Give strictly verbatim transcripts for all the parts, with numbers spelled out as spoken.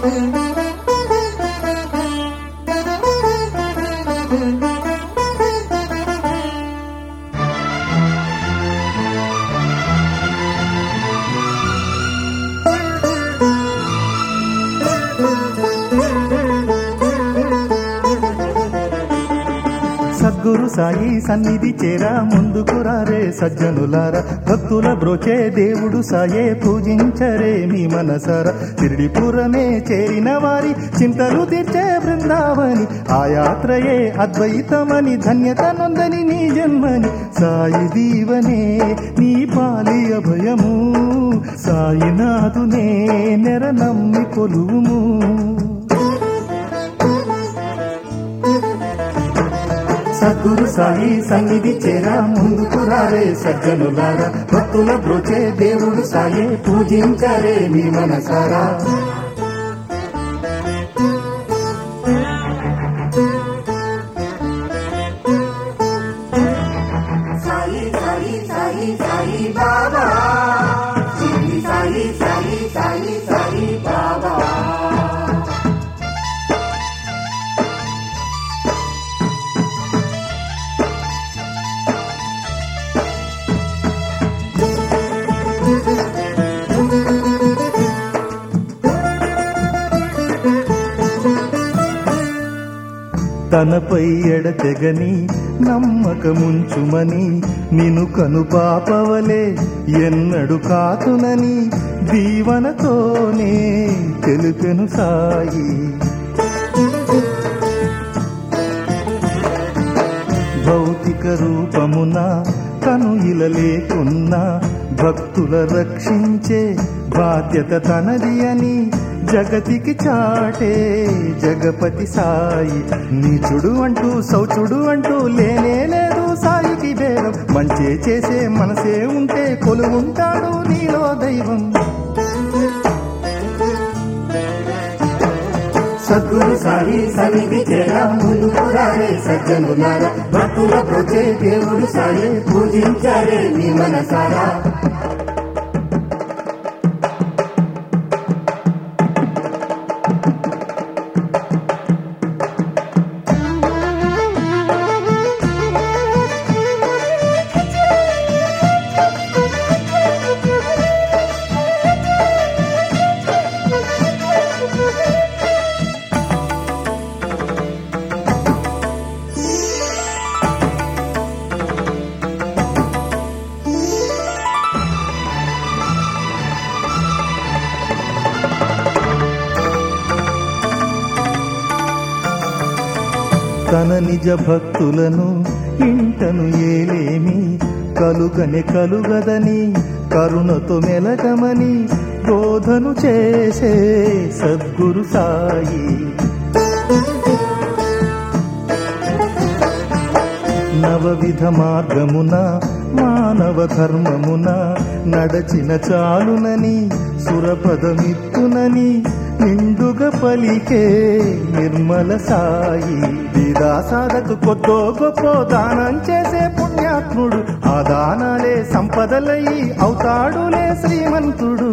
సద్గురు సాయి సన్నిధి చేరా ముందుకు రారే సజ్జనులారా, భక్తుల బ్రోచే దేవుడు సాయే పూజించరే మీ మనసారా. తిరుడిపురమే చేరిన వారి చింతలు తీర్చే బృందావని, ఆ యాత్రయే అద్వైతమని ధన్యత నొందని నీ జన్మని. సాయి దీవనే నీ పాలి అభయము, సాయినాథునే నెర నమ్మి కొలువుము. సద్గురు సాయి సన్నిధి చేరా ముందుకు రారే సజ్జనులారా, భక్తుల బ్రోచే దేవుడు సాయే పూజించరే మీ మనసారా. సాయి సాయి సాయి సాయి బాబా, సాయి సాయి సాయి సాయి బాబా. తనపై ఎడతెగని నమ్మకముంచుమని, నిను కను పాపవలే ఎన్నడు కాతునని దీవనతోనే తెలుపెను సాయి. భౌతిక రూపమున తను ఇల లేకున్నా భక్తుల రక్షించే బాధ్యత తనది అని జగతికి చాటే జగపతి సాయి. నీచుడు అంటూ శౌచుడు అంటూ లేనే లేదు సాయికి భేదం, మంచే చేసే మనసే ఉంటే కొలువుంటాడు నీలో దైవం. సద్గురు సాయి సన్నిధి చేరా ముందుకు రారే సజ్జనులారా, భక్తుల బ్రోచే దేవుడు సాయే పూజించరే మీ మనసారా. తన నిజ భక్తులను ఇంటను ఏలేమి కలుగని కలుగదని కరుణతో మెలగమని బోధను చేసే సద్గురు సాయి. నవవిధ మార్గమున మానవ ధర్మమున నడచిన చాలునని సురపదమిత్తునని నిండుగా పలికే నిర్మల సాయి. దీదా సాధకు కొద్దో గొప్ప దానం చేసే పుణ్యాత్ముడు, ఆ దానాలే సంపదలయ్యి అవుతాడులే శ్రీమంతుడు.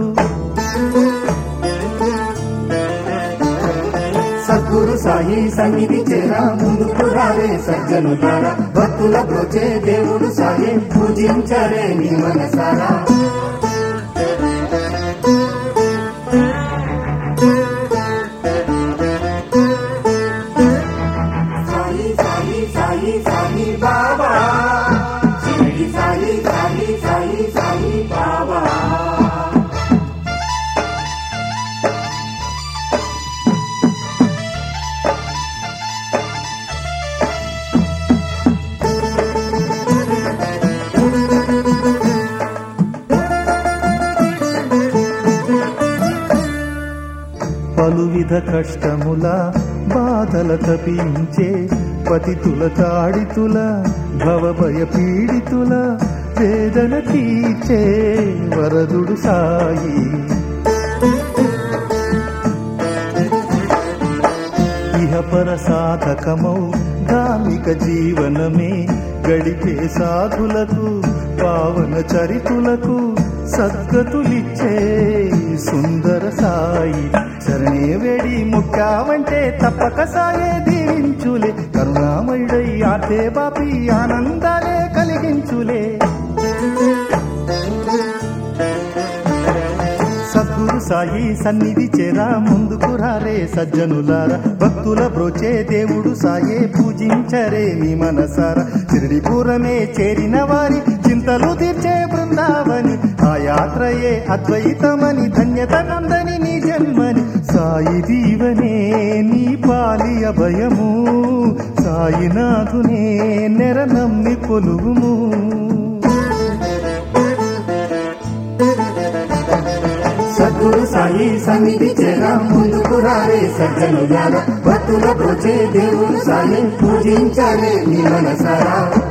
సద్గురు సాయి సన్నిధి చేరా ముందుకు రారే సజ్జనులారా, భక్తుల బ్రోచే దేవుడు సాయే పూజించరే నీ మనసారా. సాయి సాయి సాయి సాయి బాబా, సాయి సాయి సాయి సాయి సాయి బాబా. పలువిధ కష్టముల బాధల తపించే పతితుల తాడితుల భవభయ పీడితుల వేదన తీర్చే వరదుడు సాయి. ఇహపర సాధకమౌ ధార్మిక జీవనమే గడిపే సాధులకు పావన చరితులకు సద్గతులిచ్చే సుందర సుందర సాయి శరణే వేడి ముక్కావంటే తప్పక సాయే దీవించులే కరుణామయుడై ఆర్తే బాపి ఆనందాలే కలిగించులే సద్గురు సాయి సన్నిధి చేరా ముందుకు రారే సజ్జనులారా భక్తుల బ్రోచే దేవుడు సాయే పూజించరే నీ మనసారా షిరిడీపురమే చేరిన వారి చింతలు తీర్చే బృందావని ఆ యాత్రయే అద్వైతమని ధన్యత నందని నీ జన్మని సాయి దీవనే నీ పాలి అభయము సాయినాథునే నెర నమ్మి కొలువుము సద్గురు సాయి సన్నిధి చేరా ముందుకు రారే సజ్జనులారా భక్తుల బ్రోచే దేవుడు సాయి పూజించరే నీ మనసారా